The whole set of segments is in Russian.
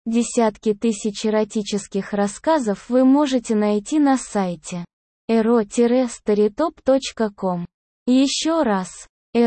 Десятки тысяч эротических рассказов вы можете найти на сайте ero-storytop.com. Еще раз,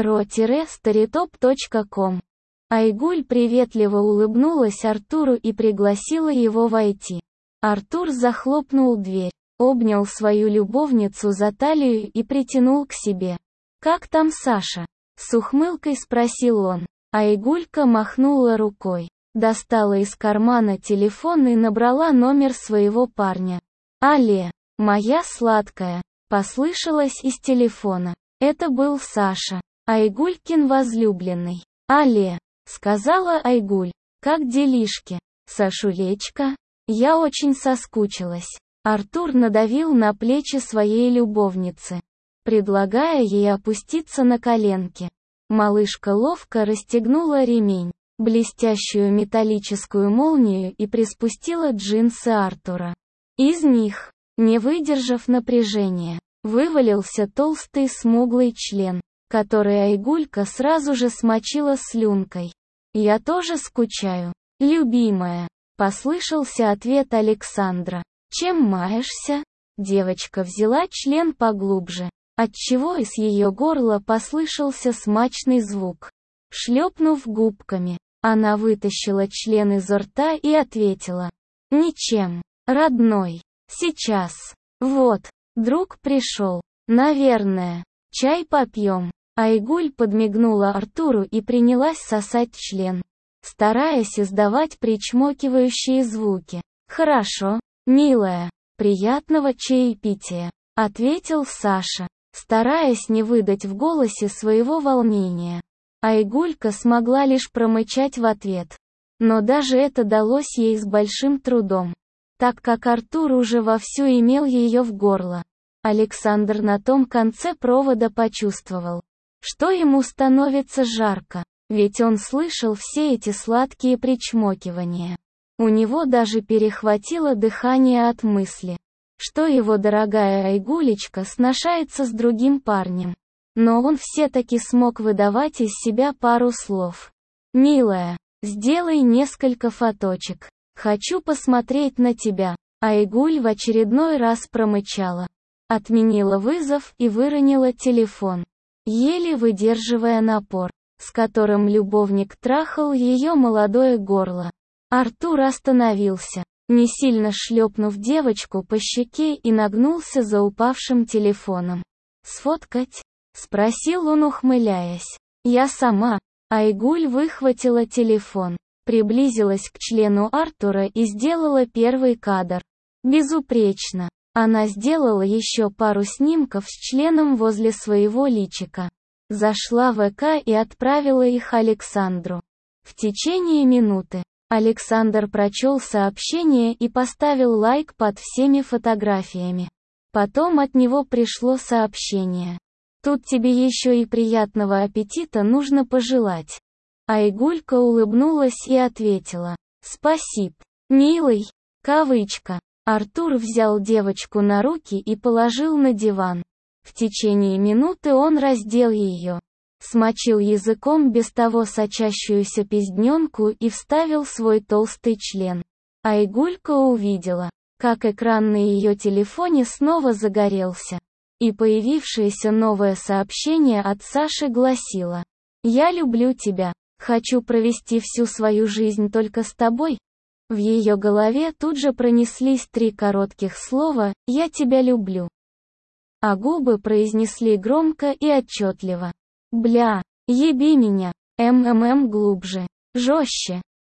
ero-storytop.com. Айгуль приветливо улыбнулась Артуру и пригласила его войти. Артур захлопнул дверь, обнял свою любовницу за талию и притянул к себе. «Как там Саша?» — с ухмылкой спросил он. Айгулька махнула рукой, достала из кармана телефон и набрала номер своего парня. «Алле, моя сладкая», — послышалось из телефона. Это был Саша, Айгулькин возлюбленный. «Алле», — сказала Айгуль, — «как делишки, Сашулечка? Я очень соскучилась». Артур надавил на плечи своей любовницы, предлагая ей опуститься на коленки. Малышка ловко расстегнула ремень, блестящую металлическую молнию и приспустила джинсы Артура. Из них, не выдержав напряжения, вывалился толстый смуглый член, который Айгулька сразу же смочила слюнкой. «Я тоже скучаю, любимая», — послышался ответ Александра. «Чем маешься?» Девочка взяла член поглубже, отчего из ее горла послышался смачный звук. Шлепнув губками, она вытащила член изо рта и ответила: «Ничем, родной, сейчас. Вот, друг пришел. Наверное, чай попьем». Айгуль подмигнула Артуру и принялась сосать член, стараясь издавать причмокивающие звуки. «Хорошо, милая, приятного чаепития», — ответил Саша, стараясь не выдать в голосе своего волнения. Айгулька смогла лишь промычать в ответ. Но даже это далось ей с большим трудом, так как Артур уже вовсю имел ее в горло. Александр на том конце провода почувствовал, что ему становится жарко, ведь он слышал все эти сладкие причмокивания. У него даже перехватило дыхание от мысли, что его дорогая Айгулечка сношается с другим парнем. Но он все-таки смог выдавать из себя пару слов. «Милая, сделай несколько фоточек. Хочу посмотреть на тебя». Айгуль в очередной раз промычала, отменила вызов и выронила телефон, еле выдерживая напор, с которым любовник трахал ее молодое горло. Артур остановился, не сильно шлепнув девочку по щеке, и нагнулся за упавшим телефоном. «Сфоткать?» — спросил он, ухмыляясь. «Я сама». Айгуль выхватила телефон, приблизилась к члену Артура и сделала первый кадр. Безупречно. Она сделала еще пару снимков с членом возле своего личика. Зашла в ВК и отправила их Александру. В течение минуты Александр прочел сообщение и поставил лайк под всеми фотографиями. Потом от него пришло сообщение: «Тут тебе еще и приятного аппетита нужно пожелать». Айгулька улыбнулась и ответила: «Спасибо, милый». Кавычка. Артур взял девочку на руки и положил на диван. В течение минуты он раздел ее, смочил языком без того сочащуюся пиздненку и вставил свой толстый член. Айгулька увидела, как экран на ее телефоне снова загорелся. И появившееся новое сообщение от Саши гласило: «Я люблю тебя, хочу провести всю свою жизнь только с тобой». В ее голове тут же пронеслись 3 коротких слова: «Я тебя люблю». А губы произнесли громко и отчетливо: «Бля, еби меня, глубже, жестче».